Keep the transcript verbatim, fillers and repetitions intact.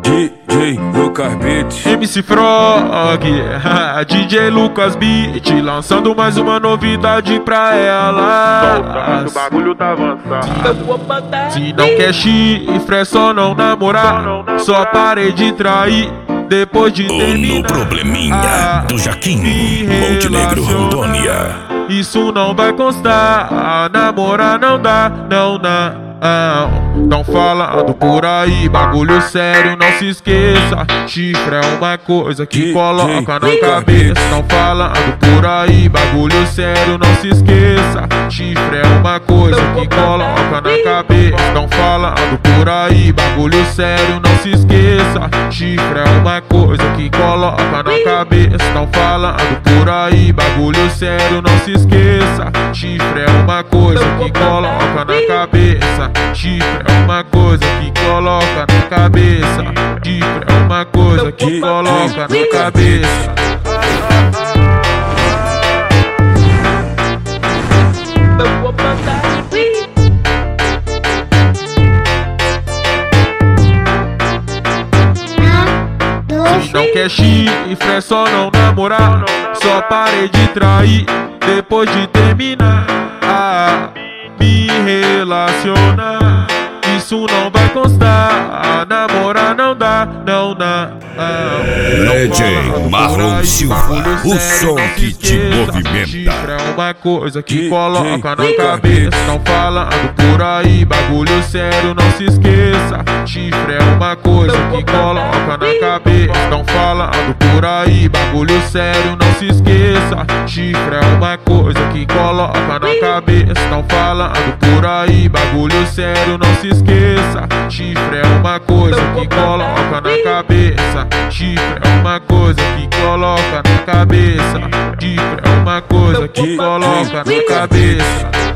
D J Lucas Beats, M C Frog, D J Lucas Beat, lançando mais uma novidade pra ela. O bagulho tá avançado. Se não quer chifre, é só não namorar. Só parei de trair depois de terminar. No probleminha Ah, do Jaquim, me Montenegro, relacionar. Rondônia. Isso não vai constar, ah, namorar não dá, não dá. Não falando por aí, bagulho sério, não se esqueça. Chifre é uma coisa que coloca na cabeça. Não falando por aí, bagulho sério, não se esqueça. Chifre é uma coisa que coloca na cabeça. Não falando por aí, bagulho sério, não se esqueça. Chifre é uma coisa que coloca na cabeça. Não falando por aí, bagulho sério, não se esqueça. Chifre é uma coisa que coloca na cabeça. Chifre é uma coisa que coloca na cabeça. Chifre é uma coisa que coloca na cabeça. Se não quer chifre, é só não namorar. Só parei de trair depois de terminar. Ah, me relacionar, isso não vai constar. Namorar não dá, não dá. Legend Marlon Silva, o som que te movimenta. Chifre é uma coisa que coloca na cabeça. Não falando por aí, bagulho sério, não se esqueça. Chifre é uma coisa que coloca na cabeça. Não falando por aí, bagulho sério, não se esqueça. Chifre é uma coisa que coloca na cabeça. Não falando por aí, bagulho sério, não se esqueça. Chifre é uma coisa que coloca na cabeça. Chifre é uma coisa que coloca na cabeça. Chifre é uma coisa que coloca na cabeça.